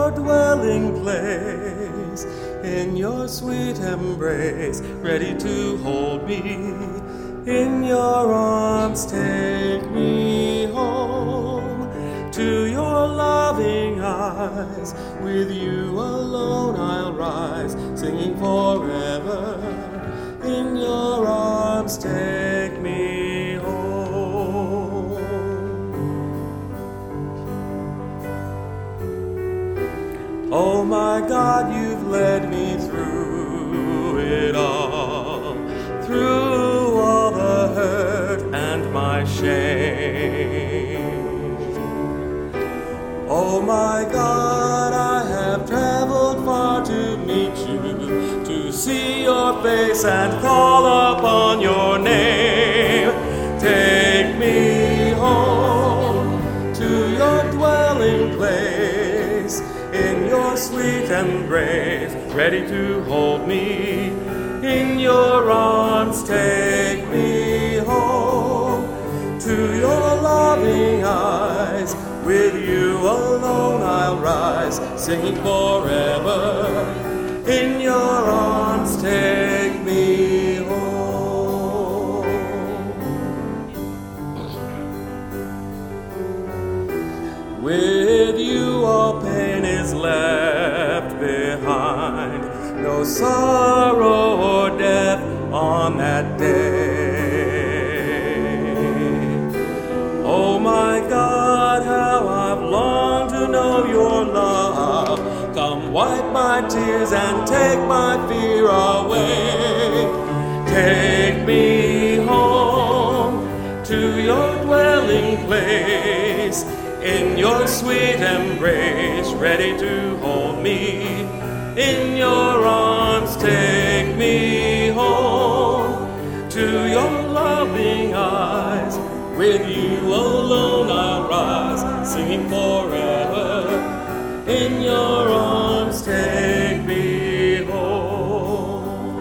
your dwelling place, in your sweet embrace, ready to hold me. In your arms take me home, to your loving eyes. With you alone I'll rise, singing forever. In your arms take me home. Oh my God, you've led me through it all, through all the hurt and my shame. Oh my God, I have traveled far to meet you, to see your face and call upon your name. Take me home to your dwelling place, in your sweet embrace, ready to hold me. In your arms take me home, to your loving eyes. With you alone I'll rise, singing forever. In your arms take me home. With you all pain is left behind, no sorrow or death on that day. Oh my God, how I've longed to know your love. Come wipe my tears and take my fear away. Take me home to your dwelling place, in your sweet embrace, ready to hold me. In your arms take me home, to your loving eyes. With you alone I'll rise, singing forever. In your arms take me home.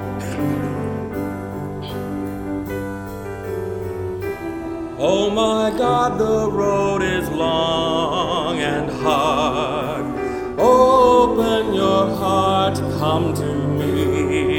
Oh my God, the road is long and hard. Open your heart, come to me.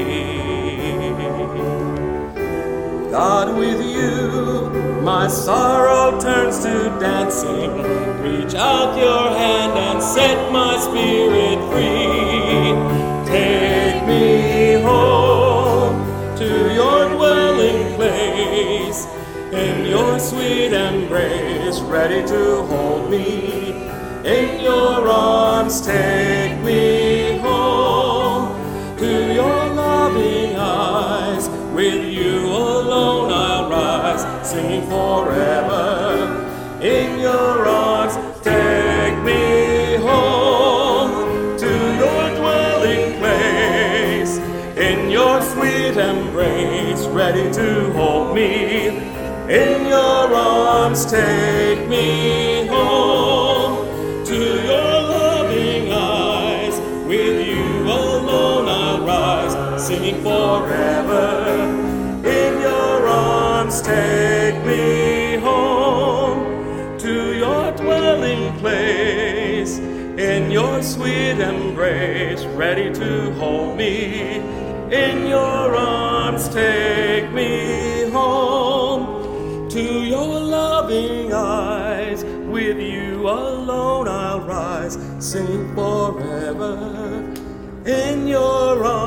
God, with you my sorrow turns to dancing. Reach out your hand and set my spirit free. Take me home to your dwelling place, in your sweet embrace, ready to hold me. In your arms take me home, to your loving eyes. With you alone I'll rise, singing forever. In your arms take me home, to your dwelling place, in your sweet embrace, ready to hold me. In your arms take me home, to your loving eyes. With you alone I'll rise, singing forever. In your arms take me home, to your dwelling place, in your sweet embrace, ready to hold me. In your arms take me home, to your loving eyes. With you alone I'll rise, sing forever. In your arms